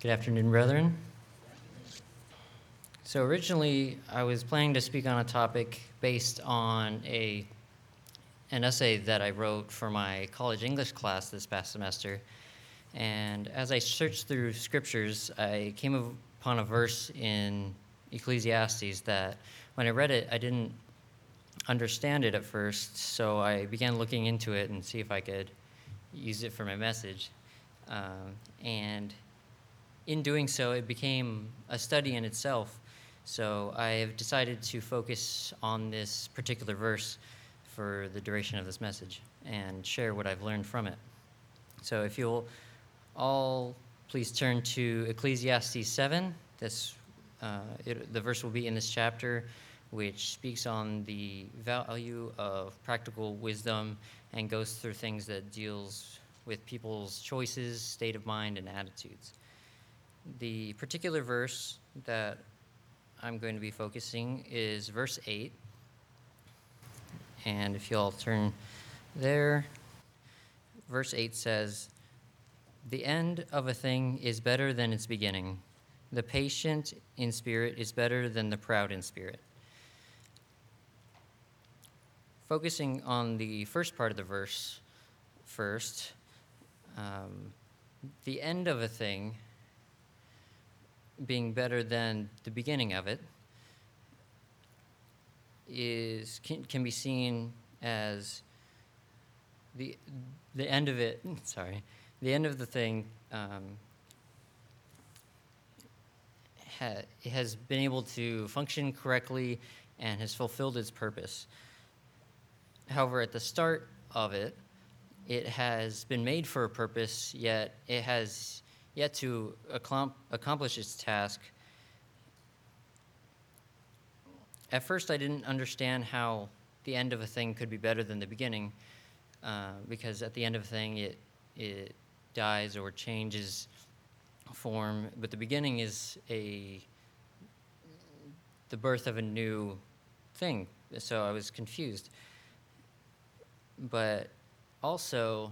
Good afternoon, brethren. So originally, I was planning to speak on a topic based on an essay that I wrote for my college English class this past semester. And as I searched through scriptures, I came upon a verse in Ecclesiastes that when I read it, I didn't understand it at first. So I began looking into it and see if I could use it for my message. And in doing so, it became a study in itself. So I have decided to focus on this particular verse for the duration of this message and share what I've learned from it. So if you'll all please turn to Ecclesiastes 7. The verse will be in this chapter, which speaks on the value of practical wisdom and goes through things that deals with people's choices, state of mind, and attitudes. The particular verse that I'm going to be focusing is verse 8. And if you all turn there, verse 8 says, "The end of a thing is better than its beginning. The patient in spirit is better than the proud in spirit." Focusing on the first part of the verse first, the end of a thing being better than the beginning of it can be seen as the end of it. The end of the thing has been able to function correctly and has fulfilled its purpose. However, at the start of it, it has been made for a purpose, yet it has yet to accomplish its task. At first, I didn't understand how the end of a thing could be better than the beginning, because at the end of a thing, it dies or changes form, but the beginning is the birth of a new thing. So I was confused. But also,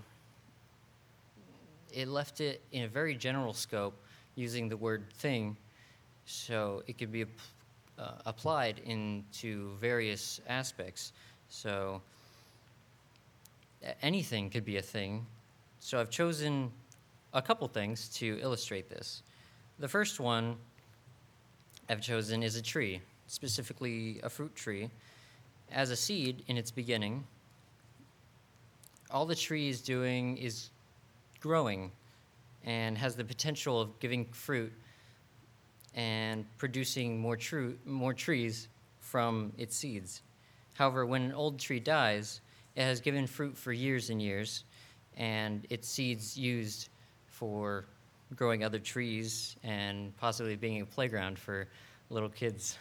it left it in a very general scope, using the word thing, so it could be applied into various aspects. So anything could be a thing. So I've chosen a couple things to illustrate this. The first one I've chosen is a tree, specifically a fruit tree. As a seed in its beginning, all the tree is doing is growing and has the potential of giving fruit and producing more trees from its seeds. However, when an old tree dies, it has given fruit for years and years, and its seeds used for growing other trees and possibly being a playground for little kids.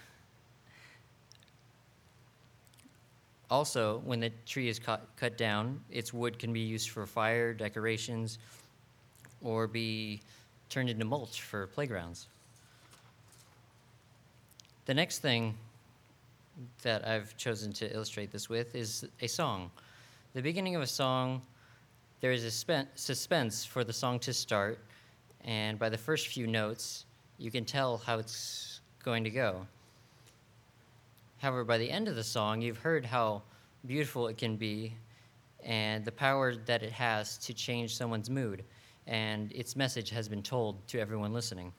Also, when the tree is cut down, its wood can be used for fire, decorations, or be turned into mulch for playgrounds. The next thing that I've chosen to illustrate this with is a song. The beginning of a song, there is a suspense for the song to start, and by the first few notes, you can tell how it's going to go. However, by the end of the song, you've heard how beautiful it can be and the power that it has to change someone's mood, and its message has been told to everyone listening.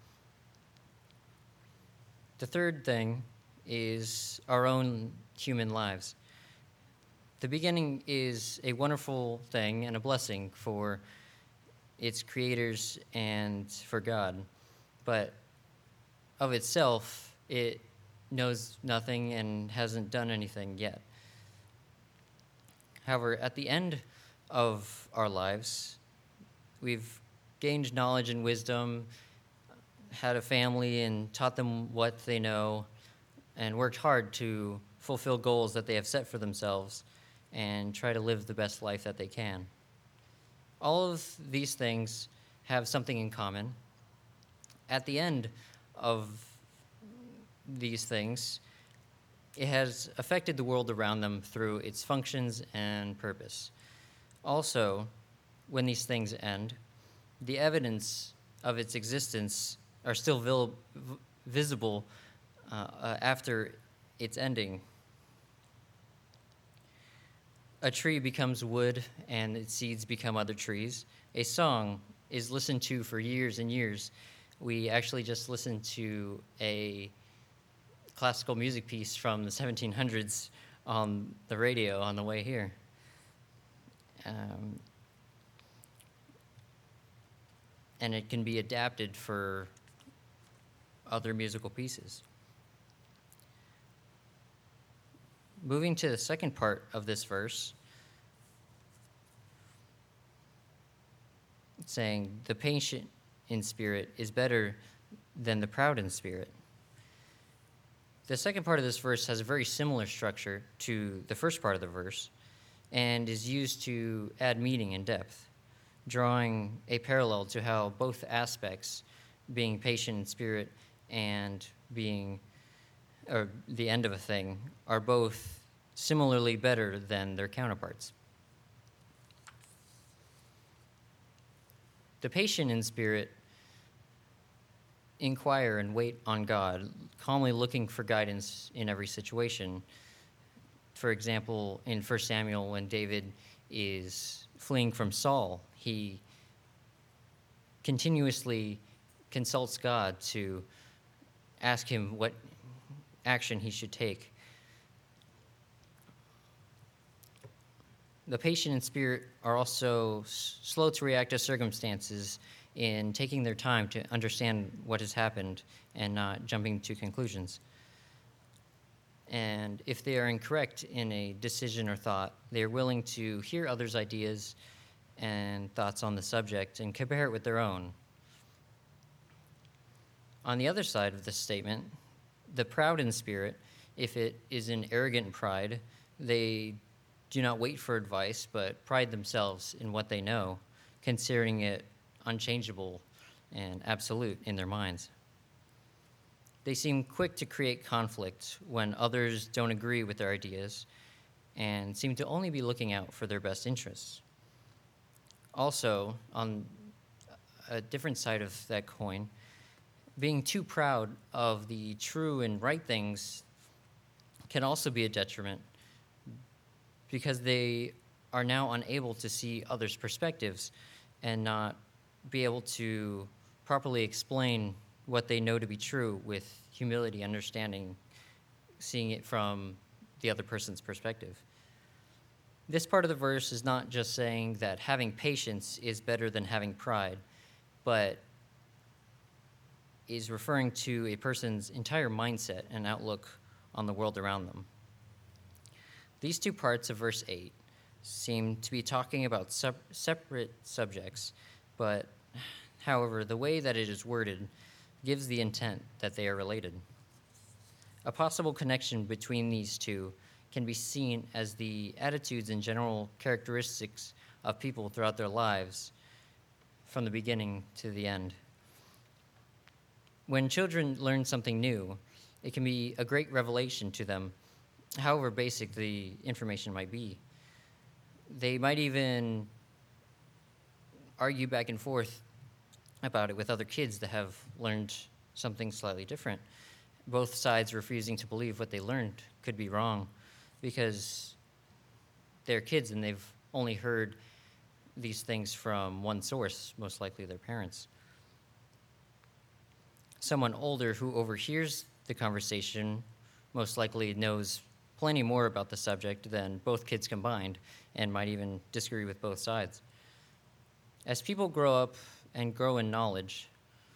The third thing is our own human lives. The beginning is a wonderful thing and a blessing for its creators and for God, but of itself, it knows nothing and hasn't done anything yet. However, at the end of our lives, we've gained knowledge and wisdom, had a family and taught them what they know, and worked hard to fulfill goals that they have set for themselves and try to live the best life that they can. All of these things have something in common. At the end of these things, it has affected the world around them through its functions and purpose. Also, when these things end, the evidence of its existence are still visible after its ending. A tree becomes wood, and its seeds become other trees. A song is listened to for years and years. We actually just listened to a classical music piece from the 1700s on the radio on the way here. And it can be adapted for other musical pieces. Moving to the second part of this verse, saying, the patient in spirit is better than the proud in spirit. The second part of this verse has a very similar structure to the first part of the verse and is used to add meaning and depth, drawing a parallel to how both aspects, being patient in spirit and being, or the end of a thing, are both similarly better than their counterparts. The patient in spirit inquire and wait on God, calmly looking for guidance in every situation. For example, in 1 Samuel, when David is fleeing from Saul, he continuously consults God to ask him what action he should take. The patient in spirit are also slow to react to circumstances in taking their time to understand what has happened and not jumping to conclusions. And if they are incorrect in a decision or thought, they are willing to hear others' ideas and thoughts on the subject and compare it with their own. On the other side of this statement, the proud in spirit, if it is an arrogant pride, they do not wait for advice, but pride themselves in what they know, considering it unchangeable and absolute in their minds. They seem quick to create conflict when others don't agree with their ideas and seem to only be looking out for their best interests. Also, on a different side of that coin, being too proud of the true and right things can also be a detriment because they are now unable to see others' perspectives and not be able to properly explain what they know to be true with humility, understanding, seeing it from the other person's perspective. This part of the verse is not just saying that having patience is better than having pride, but is referring to a person's entire mindset and outlook on the world around them. These two parts of verse 8 seem to be talking about separate subjects, but however, the way that it is worded gives the intent that they are related. A possible connection between these two can be seen as the attitudes and general characteristics of people throughout their lives from the beginning to the end. When children learn something new, it can be a great revelation to them, however basic the information might be. They might even argue back and forth about it with other kids that have learned something slightly different, both sides refusing to believe what they learned could be wrong because they're kids and they've only heard these things from one source, most likely their parents. Someone older who overhears the conversation most likely knows plenty more about the subject than both kids combined and might even disagree with both sides. As people grow up and grow in knowledge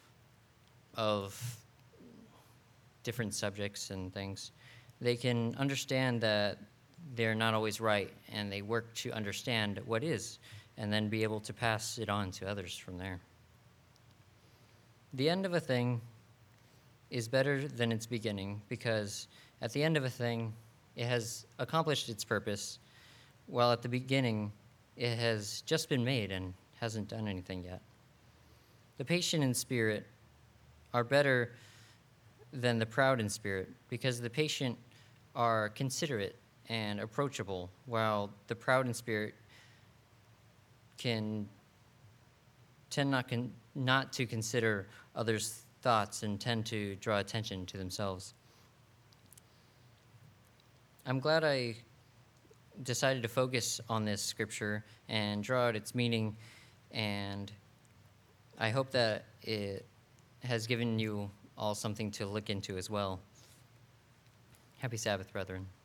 of different subjects and things, they can understand that they're not always right, and they work to understand what is, and then be able to pass it on to others from there. The end of a thing is better than its beginning, because at the end of a thing, it has accomplished its purpose, while at the beginning, it has just been made and hasn't done anything yet. The patient in spirit are better than the proud in spirit, because the patient are considerate and approachable, while the proud in spirit can tend not to consider others' thoughts and tend to draw attention to themselves. I'm glad I decided to focus on this scripture and draw out its meaning, and I hope that it has given you all something to look into as well. Happy Sabbath, brethren.